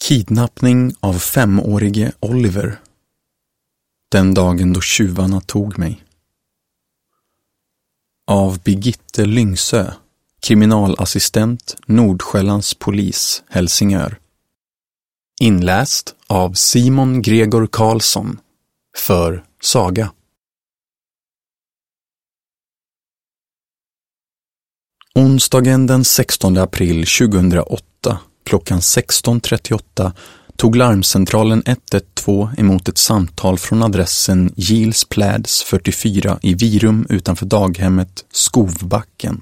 Kidnappning av 5-årige Oliver. Den dagen då tjuvarna tog mig. Av Birgitte Lyngsö, kriminalassistent, Nordsjällands polis, Helsingör. Inläst av Simon Gregor Karlsson för Saga. Onsdagen den 16 april 2008 klockan 16.38 tog larmcentralen 112 emot ett samtal från adressen Gils Pläds 44 i Virum utanför daghemmet Skovbacken.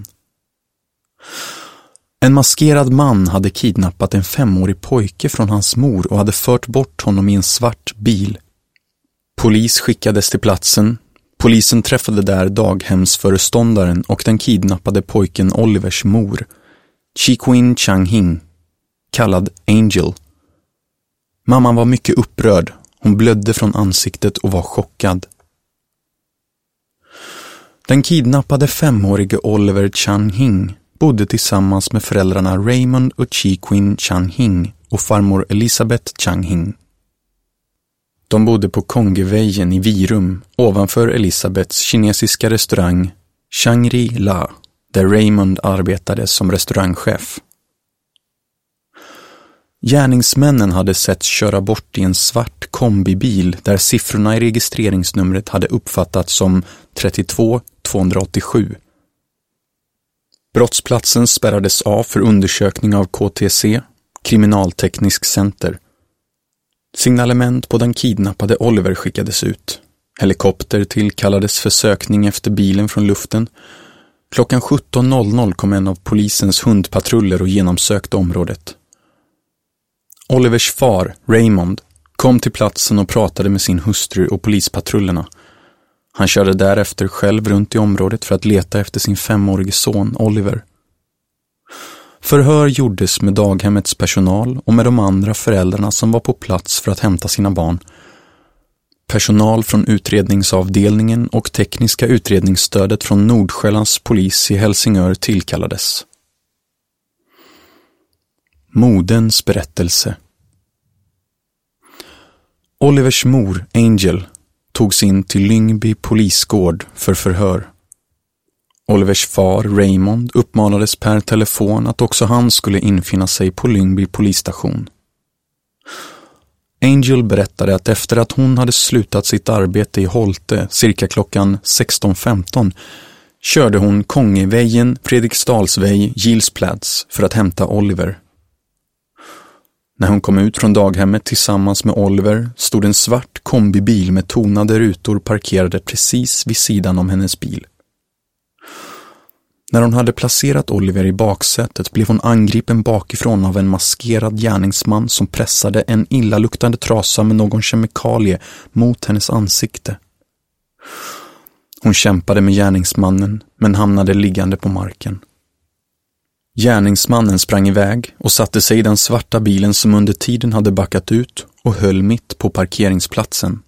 En maskerad man hade kidnappat en 5-årig pojke från hans mor och hade fört bort honom i en svart bil. Polis skickades till platsen. Polisen träffade där daghemsföreståndaren och den kidnappade pojken Olivers mor, Chiquin Chang-Hing, kallad Angel. Mamman var mycket upprörd. Hon blödde från ansiktet och var chockad. Den kidnappade 5-årige Oliver Chang-Hing bodde tillsammans med föräldrarna Raymond och Chiquin Chang-Hing och farmor Elisabeth Chang-Hing. De bodde på Kongevägen i Virum ovanför Elisabeths kinesiska restaurang Shangri-La, där Raymond arbetade som restaurangchef. Gärningsmännen hade sett köra bort i en svart kombibil där siffrorna i registreringsnumret hade uppfattats som 32-287. Brottsplatsen spärrades av för undersökning av KTC, Kriminalteknisk center. Signalement på den kidnappade Oliver skickades ut. Helikopter tillkallades för sökning efter bilen från luften. Klockan 17.00 kom en av polisens hundpatruller och genomsökte området. Olivers far, Raymond, kom till platsen och pratade med sin hustru och polispatrullerna. Han körde därefter själv runt i området för att leta efter sin 5-årige son, Oliver. Förhör gjordes med daghemmets personal och med de andra föräldrarna som var på plats för att hämta sina barn. Personal från utredningsavdelningen och tekniska utredningsstödet från Nordsjällands polis i Helsingör tillkallades. Moderns berättelse. Olivers mor, Angel, togs in till Lyngby polisgård för förhör. Olivers far, Raymond, uppmanades per telefon att också han skulle infinna sig på Lyngby polisstation. Angel berättade att efter att hon hade slutat sitt arbete i Holte cirka klockan 16.15 körde hon Kongevägen, Fredriksdalsväg, Gils Pläds för att hämta Oliver. När hon kom ut från daghemmet tillsammans med Oliver stod en svart kombibil med tonade rutor parkerade precis vid sidan om hennes bil. När hon hade placerat Oliver i baksätet blev hon angripen bakifrån av en maskerad gärningsman som pressade en illaluktande trasa med någon kemikalie mot hennes ansikte. Hon kämpade med gärningsmannen men hamnade liggande på marken. Gärningsmannen sprang iväg och satte sig i den svarta bilen som under tiden hade backat ut och höll mitt på parkeringsplatsen.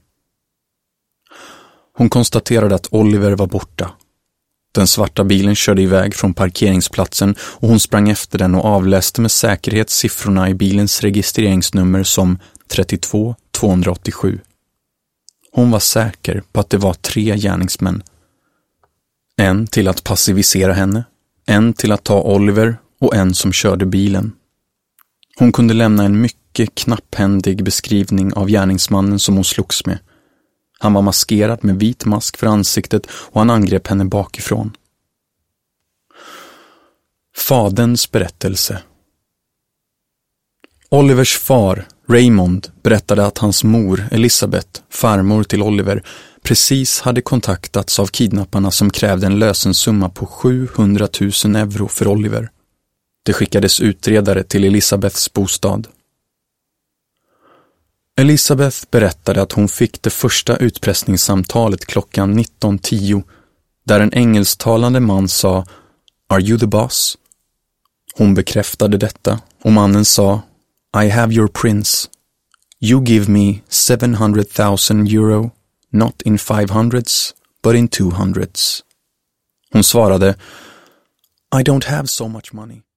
Hon konstaterade att Oliver var borta. Den svarta bilen körde iväg från parkeringsplatsen och hon sprang efter den och avläste med säkerhet siffrorna i bilens registreringsnummer som 32-287. Hon var säker på att det var 3 gärningsmän. En till att passivisera henne, en till att ta Oliver och en som körde bilen. Hon kunde lämna en mycket knapphändig beskrivning av gärningsmannen som hon slogs med. Han var maskerad med vit mask för ansiktet och han angrep henne bakifrån. Faderns berättelse. Olivers far, Raymond, berättade att hans mor, Elisabeth, farmor till Oliver, precis hade kontaktats av kidnapparna som krävde en lösensumma på 700 000 euro för Oliver. Det skickades utredare till Elisabeths bostad. Elisabeth berättade att hon fick det första utpressningssamtalet klockan 19.10 där en engelsktalande man sa "Are you the boss?" Hon bekräftade detta och mannen sa "I have your prince. You give me 700,000 euro, not in 500s, but in 200s." Hon svarade "I don't have so much money."